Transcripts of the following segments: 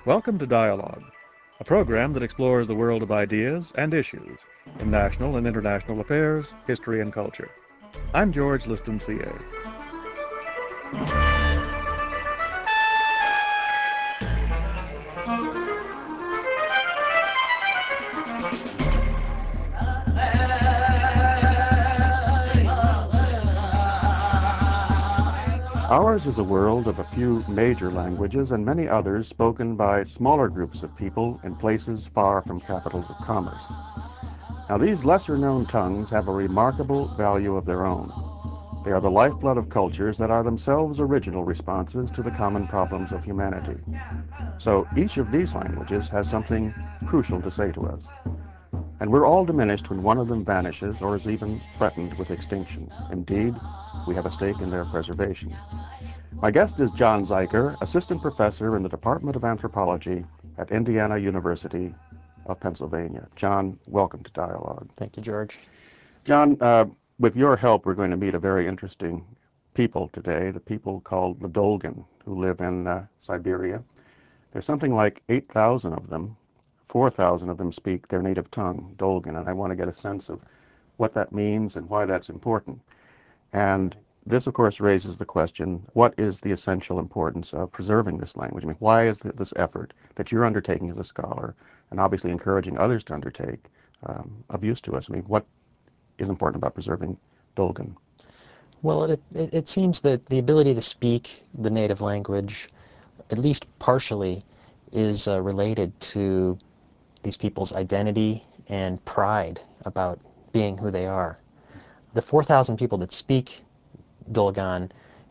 Welcome to Dialogue, a program that explores the world of ideas and issues in national and international affairs, history, and culture. I'm George Liston, CA. Ours is a world of a few major languages and many others spoken by smaller groups of people in places far from capitals of commerce. Now, these lesser-known tongues have a remarkable value of their own. They are the lifeblood of cultures that are themselves original responses to the common problems of humanity. So each of these languages has something crucial to say to us. And we're all diminished when one of them vanishes or is even threatened with extinction. Indeed, we have a stake in their preservation. My guest is John Zeiker, assistant professor in the Department of Anthropology at Indiana University of Pennsylvania. John, welcome to Dialogue. Thank you, George. John, with your help, we're going to meet a very interesting people today, the people called the Dolgan, who live in Siberia. There's something like 8,000 of them. 4,000 of them speak their native tongue, Dolgan, and I want to get a sense of what that means and why that's important. And this, of course, raises the question, what is the essential importance of preserving this language? I mean, why is this effort that you're undertaking as a scholar, and obviously encouraging others to undertake, of use to us? I mean, what is important about preserving Dolgan? Well, it seems that the ability to speak the native language, at least partially, is related to these people's identity and pride about being who they are. The 4,000 people that speak Dolgan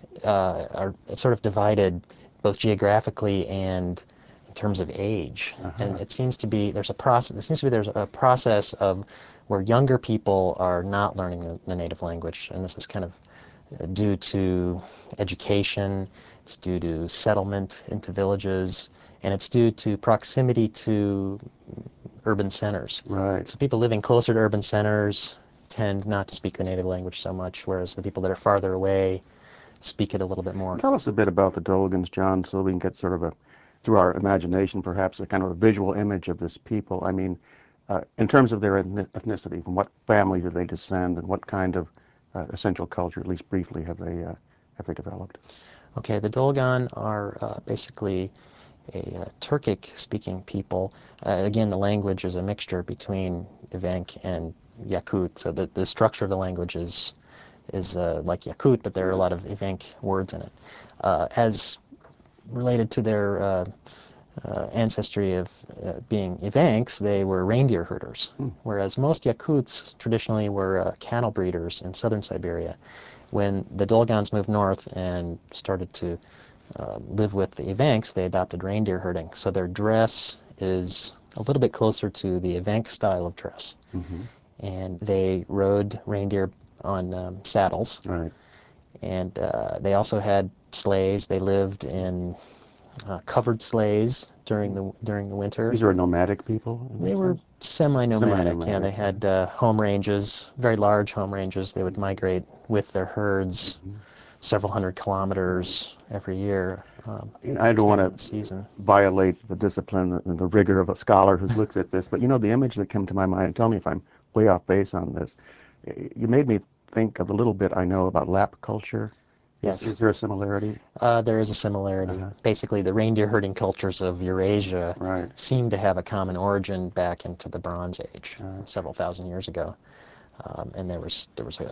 are sort of divided both geographically and in terms of age. And it seems to be there's a process. It seems to be there's a process of where younger people are not learning the native language, and this is kind of due to education. It's due to settlement into villages, and it's due to proximity to urban centers. Right. So people living closer to urban centers tend not to speak the native language so much, whereas the people that are farther away speak it a little bit more. Tell us a bit about the Dolgans, John, so we can get sort of through our imagination, perhaps, a kind of a visual image of this people. I mean, in terms of their ethnicity, from what family do they descend, and what kind of essential culture, at least briefly, have they developed? Okay, the Dolgan are basically a Turkic-speaking people. Again, the language is a mixture between Evenk and Yakut, so the structure of the language is like Yakut, but there are a lot of Evenk words in it. As related to their ancestry of being Evenks, they were reindeer herders, whereas most Yakuts traditionally were cattle breeders in southern Siberia. When the Dolgans moved north and started to live with the Evenks, they adopted reindeer herding. So their dress is a little bit closer to the Evenk style of dress. And they rode reindeer on saddles. Right. And they also had sleighs. They lived in covered sleighs during the winter. These are nomadic people? They were semi-nomadic. Yeah, they Semi-nomadic, had home ranges, very large home ranges. They would migrate with their herds several hundred kilometers every year. I don't depending on want the to season. violate the discipline and the rigor of a scholar who's looked at this, but you know, the image that came to my mind, and tell me if I'm way off base on this, you made me think of the little bit I know about Lap culture. Yes. Is there a similarity? There is a similarity. Basically, the reindeer herding cultures of Eurasia Right. seem to have a common origin back into the Bronze Age, several thousand years ago. And there was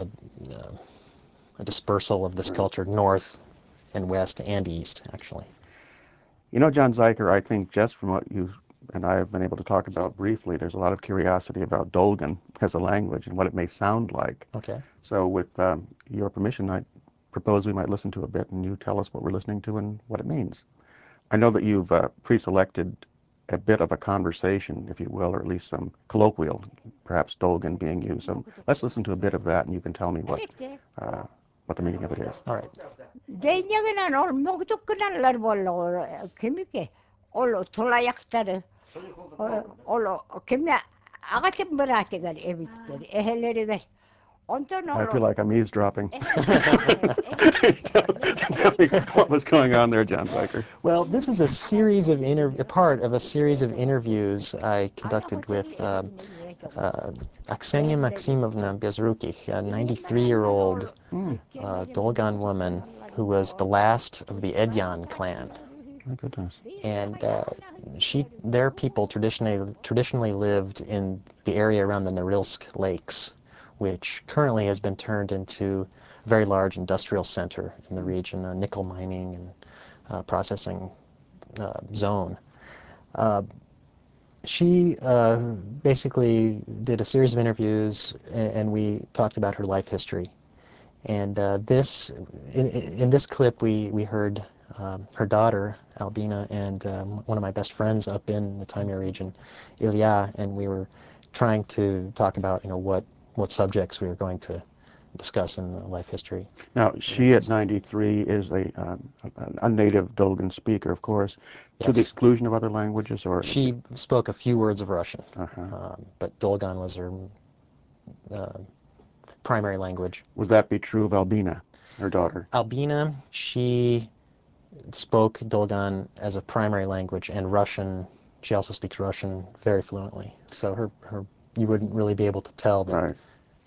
a dispersal of this culture north and west and east, actually. You know, John Zeiker, I think just from what you and I have been able to talk about briefly, there's a lot of curiosity about Dolgan as a language and what it may sound like. Okay. So with your permission, I propose we might listen to a bit and you tell us what we're listening to and what it means. I know that you've pre-selected a bit of a conversation, if you will, or at least some colloquial, perhaps Dolgan being used. So let's listen to a bit of that and you can tell me what the meaning of it is. All right. Denyagana ol mogtuknalar bollo kemike olo tolayaktare olo kemya agatim barategar evitkar ehelerigar I feel like I'm eavesdropping. Eh, Tell me what was going on there, John Zeiker. Well, this is a part of a series of interviews I conducted with Aksenia Maximovna Bezrukich, a 93-year-old Dolgan woman who was the last of the Edyan clan. My goodness. And their people traditionally lived in the area around the Norilsk Lakes, which currently has been turned into a very large industrial center in the region, a nickel mining and processing zone. She basically did a series of interviews, and we talked about her life history. And in this clip, we heard her daughter, Albina, and one of my best friends up in the Taimyr region, Ilya, and we were trying to talk about, what subjects we were going to discuss in the life history. Now, she at 93 is a native Dolgan speaker, of course, to the Yes. exclusion of other languages, or She spoke a few words of Russian, uh-huh. but Dolgan was her primary language. Would that be true of Albina, her daughter? Albina, she spoke Dolgan as a primary language, and Russian. She also speaks Russian very fluently. So you wouldn't really be able to tell that Right.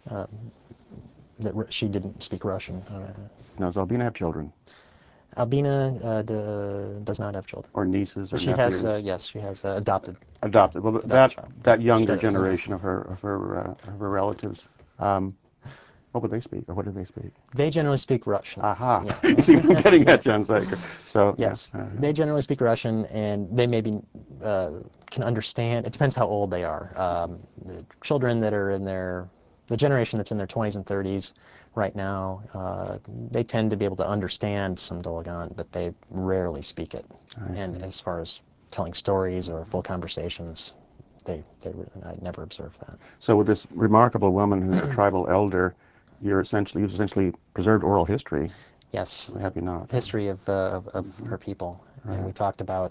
she didn't speak Russian. Now, does Albina have children? Albina does not have children. Or nieces or But she nephews? has, yes, she has adopted. Adopted. Well, Adopted child. that younger She does. generation of her relatives, what would they speak, or what do they speak? They generally speak Russian. Aha! Yeah. You see what I'm getting at, John Zeiker. So Yes, yeah. they generally speak Russian, and they maybe can understand. It depends how old they are. The children that are the generation that's in their 20s and 30s right now, they tend to be able to understand some Dolgan, but they rarely speak it. And as far as telling stories or full conversations, I never observed that. So with this remarkable woman who's a tribal elder, you've essentially preserved oral history. Yes, Have you not? history of her people, and we talked about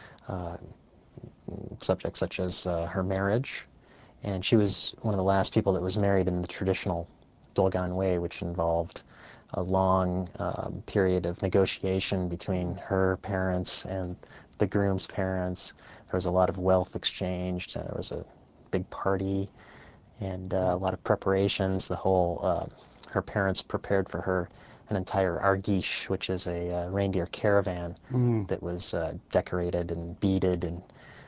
subjects such as her marriage, and she was one of the last people that was married in the traditional Dolgan way, which involved a long period of negotiation between her parents and the groom's parents. There was a lot of wealth exchanged, and there was a big party and a lot of preparations. Her parents prepared for her an entire argish, which is a reindeer caravan that was decorated and beaded, and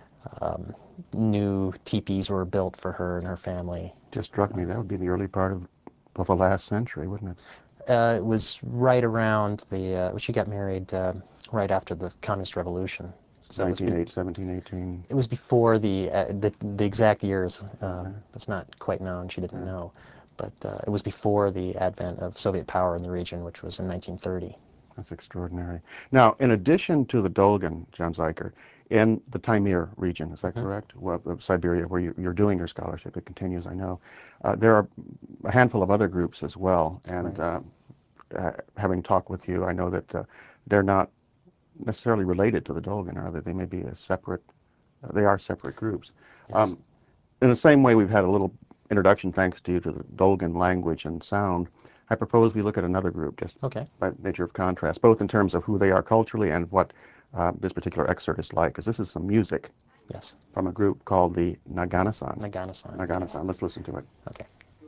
new teepees were built for her and her family. Just struck me that would be the early part of the last century, wouldn't it? It was right around she got married right after the Communist Revolution. So 1718. it was before the exact years. It's not quite known. She didn't know. But it was before the advent of Soviet power in the region, which was in 1930. That's extraordinary. Now, in addition to the Dolgan, John Zeiker, in the Taimyr region, is that correct? Well, Siberia, where you're doing your scholarship, it continues, I know. There are a handful of other groups as well, and having talked with you, I know that they're not necessarily related to the Dolgan, are they? They may be they are separate groups. Yes. In the same way we've had a little introduction, thanks to you, to the Dolgan language and sound, I propose we look at another group, just by nature of contrast, both in terms of who they are culturally and what this particular excerpt is like, because this is some music from a group called the Naganasan. Naganasan. Naganasan. Let's listen to it. Okay.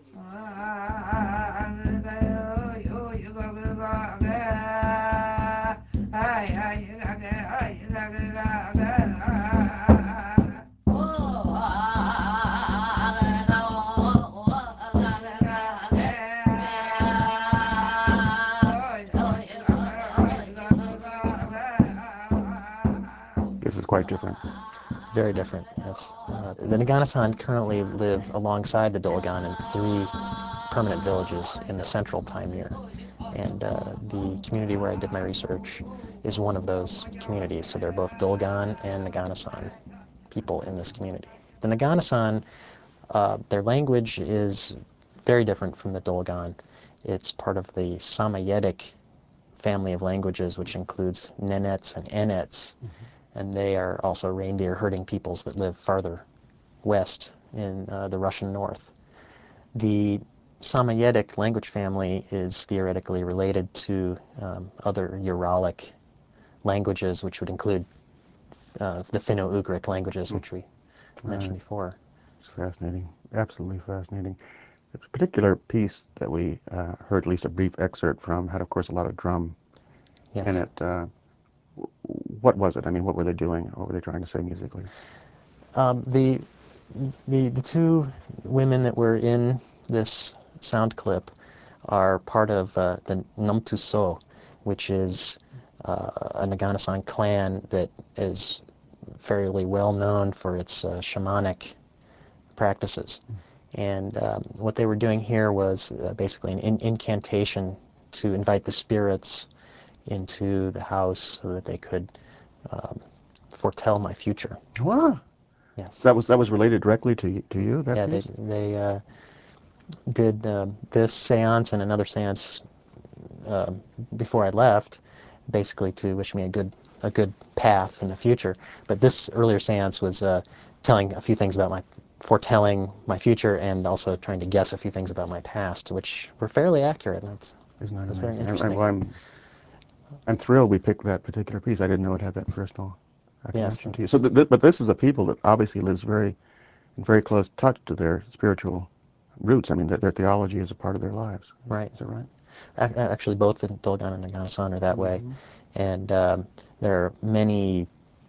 This is quite different. Very different. The Naganasan currently live alongside the Dolgan in 3 permanent villages in the central Taimyr. And the community where I did my research is one of those communities. So they're both Dolgan and Naganasan people in this community. The Naganasan, their language is very different from the Dolgan. It's part of the Samoyedic family of languages, which includes Nenets and Enets. And they are also reindeer herding peoples that live farther west in the Russian north. The Samoyedic language family is theoretically related to other Uralic languages, which would include the Finno-Ugric languages, which we mentioned Right. before. It's fascinating, absolutely fascinating. The particular piece that we heard at least a brief excerpt from had, of course, a lot of drum in Yes. it. What was it? I mean, what were they doing? What were they trying to say musically? The the two women that were in this sound clip are part of the Namtuso, which is a Naganasan clan that is fairly well known for its shamanic practices. And what they were doing here was basically an incantation to invite the spirits into the house so that they could foretell my future. Wow. Yes. That was related directly to you, that Yeah, piece? they did this seance and another seance before I left, basically to wish me a good path in the future. But this earlier seance was telling a few things about foretelling my future and also trying to guess a few things about my past, which were fairly accurate. And Isn't that it was very amazing? interesting. I'm thrilled we picked that particular piece. I didn't know it had that personal Yes, connection to you. So, but this is a people that obviously lives in very close touch to their spiritual roots. I mean, their theology is a part of their lives. right. Is that right? Actually, both the Dolgan and Naganasan are that way. Mm-hmm. And there are many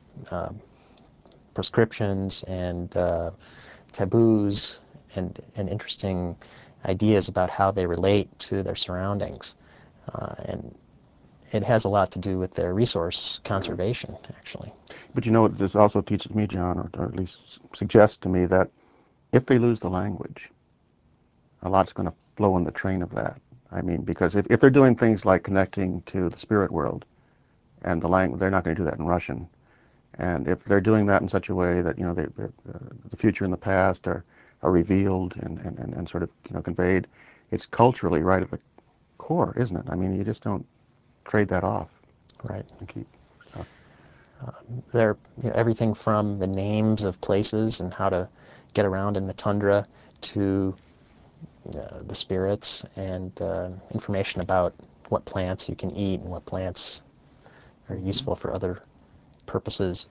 prescriptions and taboos and interesting ideas about how they relate to their surroundings. And it has a lot to do with their resource conservation, actually. But you know what this also teaches me, John, or at least suggests to me that if they lose the language, a lot's going to flow in the train of that. I mean, because if they're doing things like connecting to the spirit world and the language, they're not going to do that in Russian. And if they're doing that in such a way that the future and the past are revealed and sort of conveyed, it's culturally right at the core, isn't it? I mean, you just don't trade that off Right. and keep stuff. They're everything from the names of places and how to get around in the tundra to the spirits and information about what plants you can eat and what plants are Mm-hmm. useful for other purposes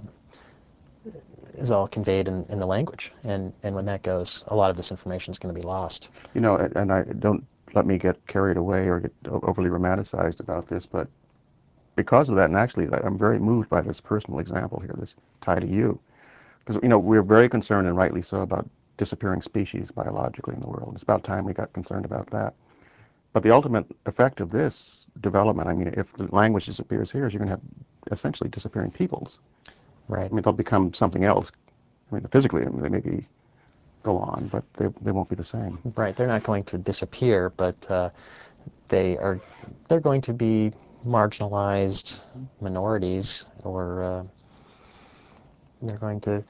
is all conveyed in the language. And when that goes, a lot of this information is going to be lost. And I don't let me get carried away or get overly romanticized about this, but because of that, and actually, I'm very moved by this personal example here, this tie to you, because we're very concerned, and rightly so, about disappearing species biologically in the world. It's about time we got concerned about that. But the ultimate effect of this development, I mean, if the language disappears here, is you're going to have essentially disappearing peoples. Right. I mean, they'll become something else. I mean, physically, I mean, they maybe go on, but they won't be the same. Right. They're not going to disappear, but they're going to be marginalized minorities, or they're going to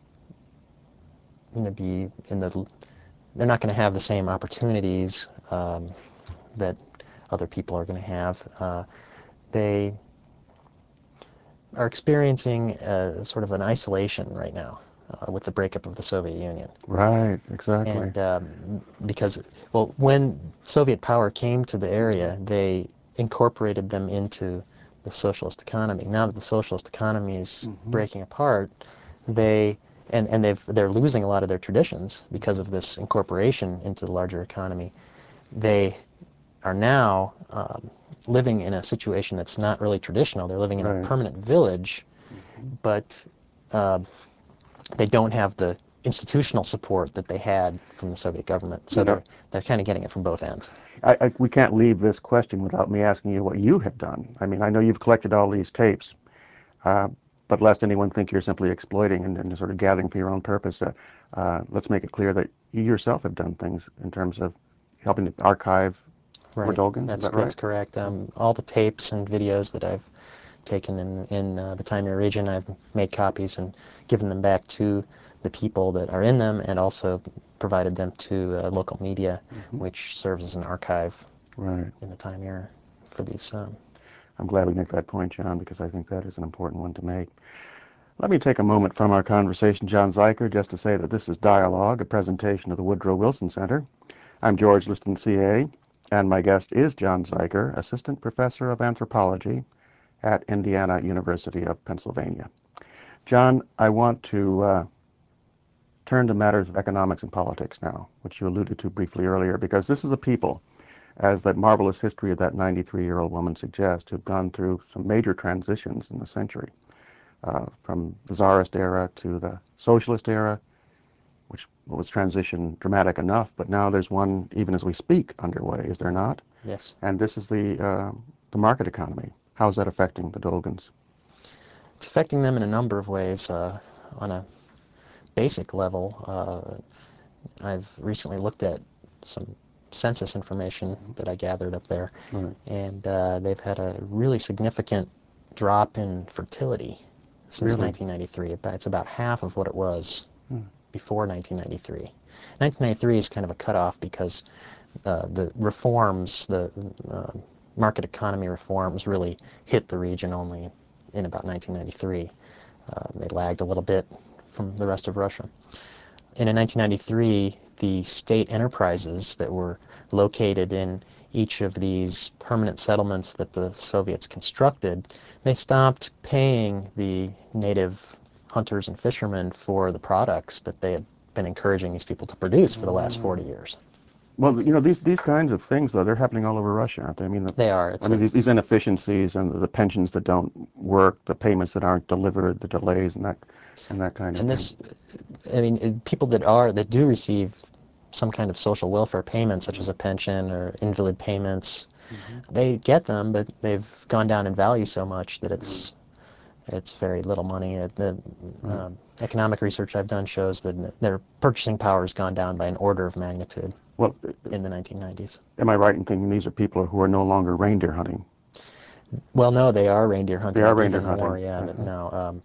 be in the they're not going to have the same opportunities that other people are going to have. They are experiencing sort of an isolation right now with the breakup of the Soviet Union. Right, exactly. And because, well, when Soviet power came to the area, they incorporated them into the socialist economy. Now that the socialist economy is Mm-hmm. breaking apart, they they're losing a lot of their traditions because of this incorporation into the larger economy. They are now living in a situation that's not really traditional. They're living in a Right. permanent village, Mm-hmm. but uh, they don't have the institutional support that they had from the Soviet government. So You know, they're kind of getting it from both ends. we can't leave this question without me asking you what you have done. I mean, I know you've collected all these tapes, uh, but lest anyone think you're simply exploiting and sort of gathering for your own purpose, let's make it clear that you yourself have done things in terms of helping to archive Right. Werdolgans. Is that That's right? correct. All the tapes and videos that I've taken in the Taimyr region, I've made copies and given them back to the people that are in them, and also provided them to local media, Mm-hmm. which serves as an archive Right. in the Taimyr for these. I'm glad we make that point, John, because I think that is an important one to make. Let me take a moment from our conversation, John Zeiker, just to say that this is Dialogue, a presentation of the Woodrow Wilson Center. I'm George Liston, CA, and my guest is John Zeiger, Assistant Professor of Anthropology at Indiana University of Pennsylvania. John, I want to turn to matters of economics and politics now, which you alluded to briefly earlier, because this is a people, as that marvelous history of that 93-year-old woman suggests, who've gone through some major transitions in the century, from the Tsarist era to the socialist era, which was transition dramatic enough, but now there's one, even as we speak, underway, is there not? Yes. And this is the market economy. How is that affecting the Dolgans? It's affecting them in a number of ways. On a basic level, I've recently looked at some census information that I gathered up there, Right. and they've had a really significant drop in fertility since Really? 1993. It's about half of what it was Hmm. before 1993. 1993 is kind of a cutoff because the reforms, the market economy reforms, really hit the region only in about 1993. They lagged a little bit from the rest of Russia. And in 1993, the state enterprises that were located in each of these permanent settlements that the Soviets constructed, they stopped paying the native hunters and fishermen for the products that they had been encouraging these people to produce for the last 40 years. Well, these kinds of things, though, they're happening all over Russia, aren't they? I mean, They are. these inefficiencies and the pensions that don't work, the payments that aren't delivered, the delays, and that kind of And thing. this, people that do receive some kind of social welfare payment, such as a pension or invalid payments, they get them, but they've gone down in value so much that it's very little money. The economic research I've done shows that their purchasing power has gone down by an order of magnitude Well, in the 1990s. am I right in thinking these are people who are no longer reindeer hunting? Well, no, they are reindeer They hunting are reindeer even more. hunting. Yeah, no,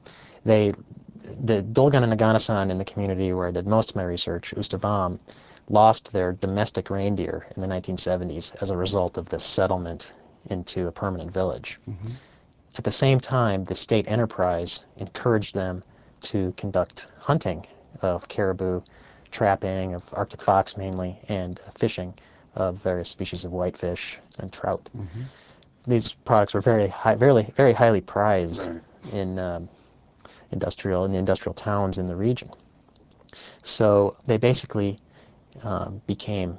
the Dolgan and Naganasan in the community where I did most of my research, Ustavam, lost their domestic reindeer in the 1970s as a result of this settlement into a permanent village. At the same time, the state enterprise encouraged them to conduct hunting of caribou, trapping of Arctic fox mainly, and fishing of various species of whitefish and trout. These products were very highly prized Right. in in the industrial towns in the region. So they basically became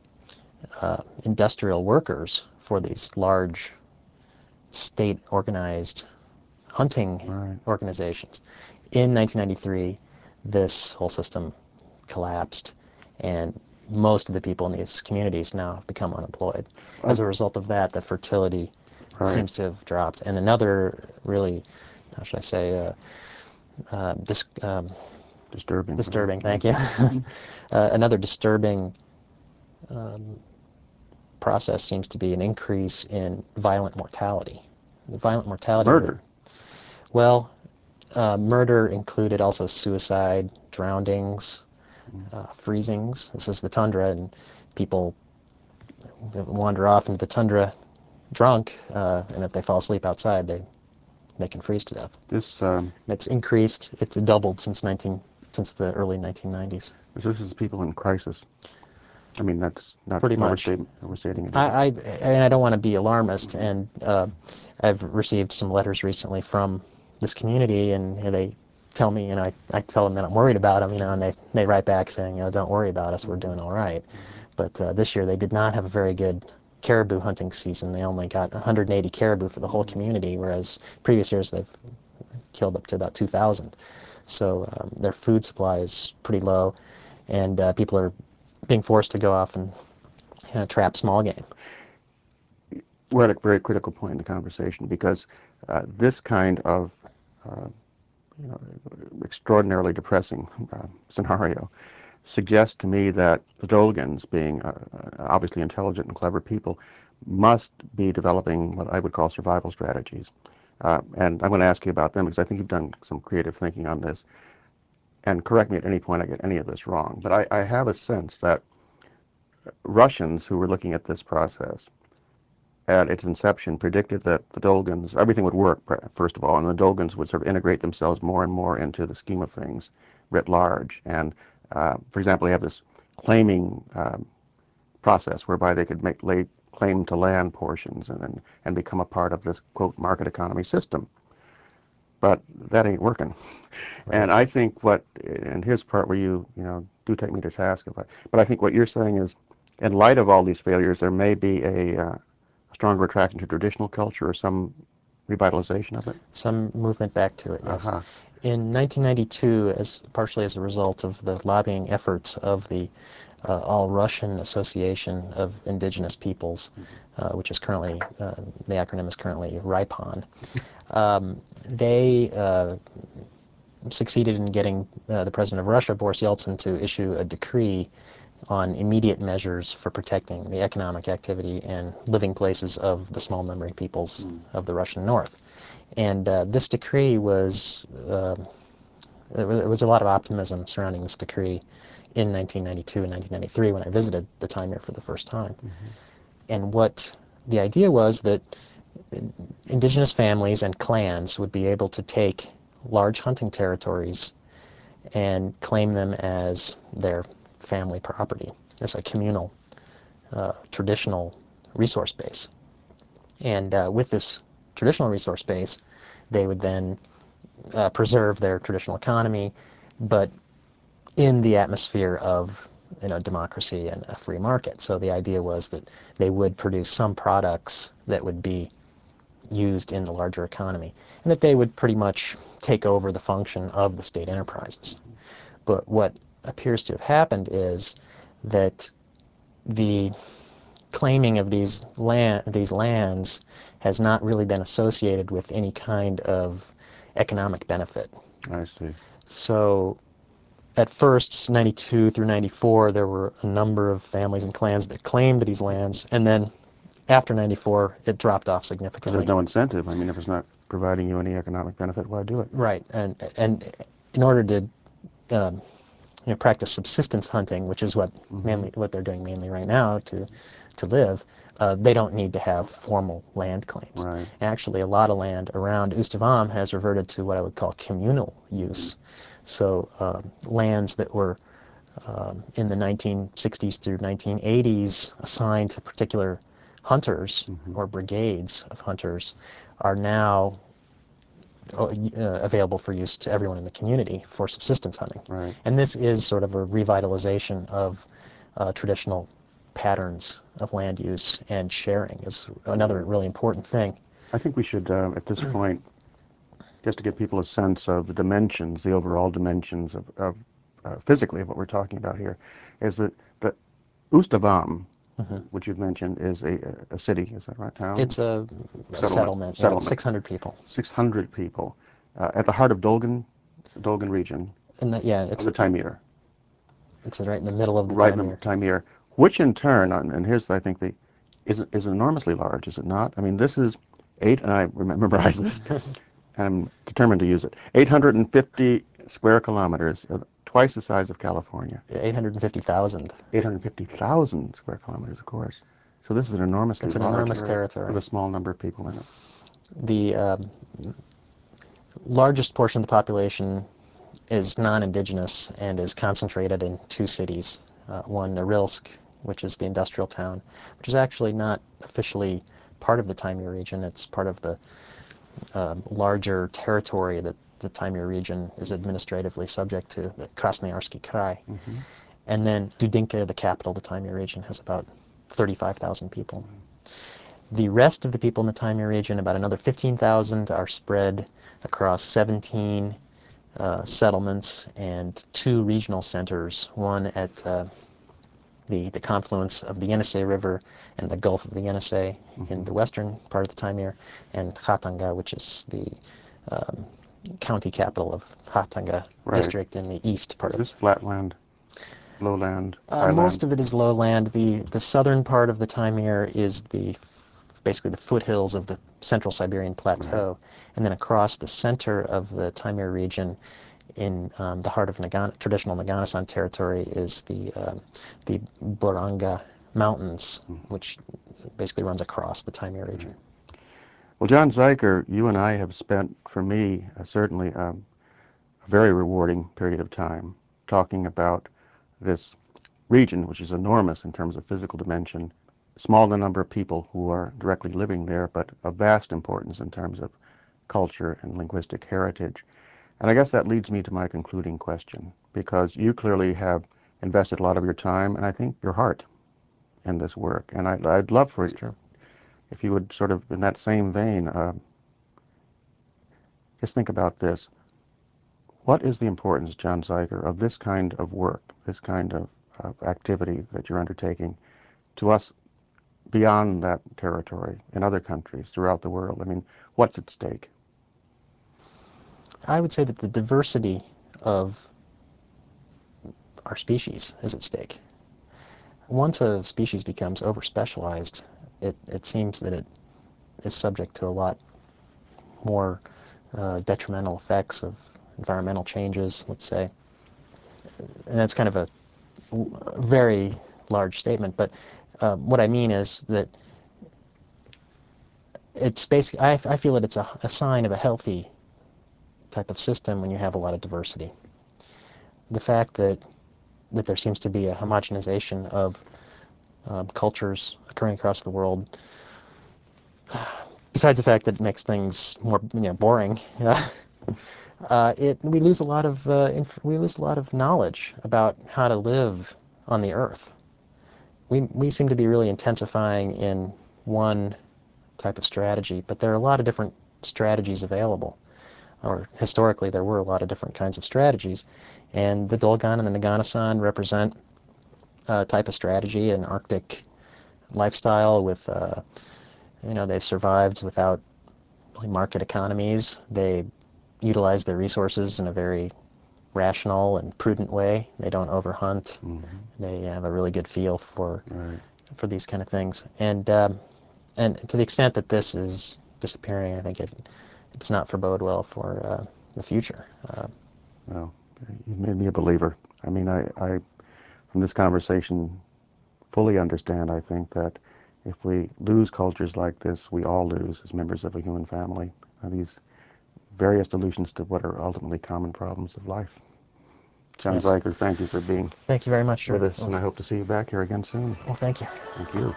industrial workers for these large state-organized hunting Right. organizations. In 1993, this whole system collapsed, and most of the people in these communities now have become unemployed. As a result of that, the fertility Right. seems to have dropped. And another really, how should I say, Disturbing. disturbing, thank you. Another disturbing process seems to be an increase in violent mortality. The violent mortality rate. Murder. Well, murder included also suicide, drownings, freezings. This is the tundra, and people wander off into the tundra drunk, and if they fall asleep outside, they can freeze to death. This It's increased. It's doubled since the early 1990s. this is people in crisis. I mean, that's not Pretty much. overstating it. Is it? I don't want to be alarmist, and I've received some letters recently from this community, and they tell me, I tell them that I'm worried about them, and they write back saying, don't worry about us, we're doing all right. But this year they did not have a very good caribou hunting season. They only got 180 caribou for the whole community, whereas previous years they've killed up to about 2,000. So their food supply is pretty low, and people are being forced to go off and trap small game. We're at a very critical point in the conversation because this kind of you know, extraordinarily depressing scenario suggests to me that the Dolgans, being obviously intelligent and clever people, must be developing what I would call survival strategies. And I'm going to ask you about them because I think you've done some creative thinking on this. And correct me at any point I get any of this wrong. But I have a sense that Russians who were looking at this process at its inception predicted that the Dolgans, everything would work, first of all, and the Dolgans would sort of integrate themselves more and more into the scheme of things writ large. And, for example, they have this claiming process whereby they could lay claim to land portions and become a part of this, quote, market economy system. But that ain't working. And I think and here's the part where do take me to task, but I think what you're saying is, in light of all these failures, there may be a stronger attraction to traditional culture or some revitalization of it. Some movement back to it, yes. Uh-huh. In 1992, partially as a result of the lobbying efforts of the All-Russian Association of Indigenous Peoples, which is currently, the acronym is currently RIPON, they succeeded in getting the president of Russia, Boris Yeltsin, to issue a decree on immediate measures for protecting the economic activity and living places of the small number of peoples of the Russian North. And this decree there was a lot of optimism surrounding this decree in 1992 and 1993 when I visited the Taimyr for the first time. And what the idea was that indigenous families and clans would be able to take large hunting territories and claim them as their family property, as a communal, traditional resource base. And with this traditional resource base, they would then preserve their traditional economy, but in the atmosphere of democracy and a free market. So the idea was that they would produce some products that would be used in the larger economy, and that they would pretty much take over the function of the state enterprises. But what appears to have happened is that the claiming of these lands has not really been associated with any kind of economic benefit. I see. So at first, 92 through 94, there were a number of families and clans that claimed these lands, and then after 94, it dropped off Because significantly. there's no incentive. I mean, if it's not providing you any economic benefit, why do it? Right, and in order to practice subsistence hunting, which is what they're doing mainly right now to live, they don't need to have formal land claims. Right. Actually, a lot of land around Ustavam has reverted to what I would call communal use. So lands that were in the 1960s through 1980s assigned to particular hunters or brigades of hunters are now available for use to everyone in the community for subsistence hunting. Right. And this is sort of a revitalization of traditional patterns of land use, and sharing is another really important thing. I think we should, at this point, just to give people a sense of the dimensions, the overall dimensions of physically of what we're talking about here, is that Ustavam, which you've mentioned, is a city, is that right, town? It's a settlement. Yeah, 600 people. 600 people. At the heart of Dolgan region And of the Taimyr. It's right in the middle of the Right in the Taimyr. Taimyr, which in turn, and here's, I think, is enormously large, is it not? I mean, this is and I memorized this, I'm determined to use it, 850 square kilometers, twice the size of California. 850,000. 850,000 square kilometers, of course. So this is an enormously It's an large enormous area territory. with a small number of people in it. The largest portion of the population is non-indigenous and is concentrated in two cities. One, Norilsk, which is the industrial town, which is actually not officially part of the Taimyr region. It's part of the larger territory that the Taimyr region is administratively subject to, the Krasnoyarsky Krai. And then Dudinka, the capital of the Taimyr region, has about 35,000 people. The rest of the people in the Taimyr region, about another 15,000, are spread across 17 settlements and 2 regional centers, one at the confluence of the Yenisei River and the Gulf of the Yenisei in the western part of the Taimyr, and Khatanga, which is the county capital of Khatanga district in the east part Is of. this flatland, lowland, highland? Most of it is lowland. The southern part of the Taimyr is basically the foothills of the Central Siberian Plateau, and then across the center of the Taimyr region, in the heart of traditional Naganasan territory, is the Boranga Mountains, which basically runs across the Taimyr region. Well, John Zeiker, you and I have spent, for me, certainly a very rewarding period of time talking about this region, which is enormous in terms of physical dimension, small in the number of people who are directly living there, but of vast importance in terms of culture and linguistic heritage. And I guess that leads me to my concluding question, because you clearly have invested a lot of your time and I think your heart in this work. And I'd love for you, if you would sort of, in that same vein, just think about this. What is the importance, John Zeiger, of this kind of work, this kind of activity that you're undertaking to us beyond that territory in other countries throughout the world? I mean, what's at stake? I would say that the diversity of our species is at stake. Once a species becomes over-specialized, it seems that it is subject to a lot more detrimental effects of environmental changes, let's say. And that's kind of a very large statement, but what I mean is that it's basically, I feel that it's a sign of a healthy type of system when you have a lot of diversity. The fact that there seems to be a homogenization of cultures occurring across the world, besides the fact that it makes things more boring, we lose a lot of knowledge about how to live on the Earth. We seem to be really intensifying in one type of strategy, but there are a lot of different strategies available. Or historically, there were a lot of different kinds of strategies, and the Dogon and the Nganasan represent a type of strategy, an Arctic lifestyle with, they've survived without really market economies. They utilize their resources in a very rational and prudent way. They don't overhunt. Mm-hmm. They have a really good feel for these kind of things. And to the extent that this is disappearing, I think it's not forebode well for the future. Well, you've made me a believer. I mean, I from this conversation fully understand, I think, that if we lose cultures like this, we all lose as members of a human family. These various solutions to what are ultimately common problems of life. John Zeiger, thank you for being Thank you very much with us, and I hope to see you back here again soon. Well, thank you. Thank you.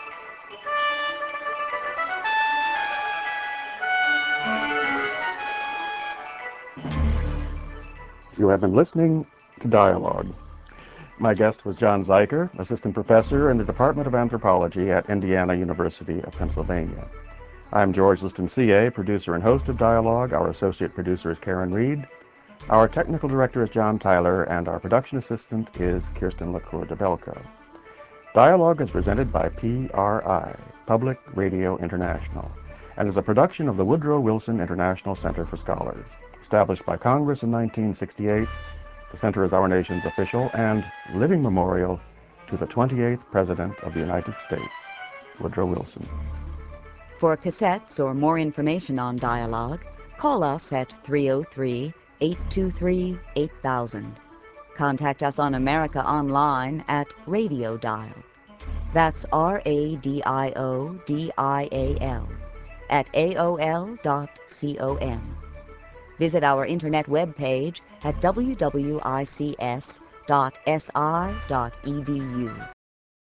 You have been listening to Dialogue. My guest was John Zeiger, assistant professor in the Department of Anthropology at Indiana University of Pennsylvania. I'm George Liston, CA, producer and host of Dialogue. Our associate producer is Karen Reed. Our technical director is John Tyler, and our production assistant is Kirsten LaCour-DeBelco. Dialogue is presented by PRI, Public Radio International, and is a production of the Woodrow Wilson International Center for Scholars. Established by Congress in 1968, the center is our nation's official and living memorial to the 28th President of the United States, Woodrow Wilson. For cassettes or more information on Dialogue, call us at 303-823-8000. Contact us on America Online at Radio Dial. That's RADIODIAL at AOL.com. Visit our internet webpage at wwics.si.edu.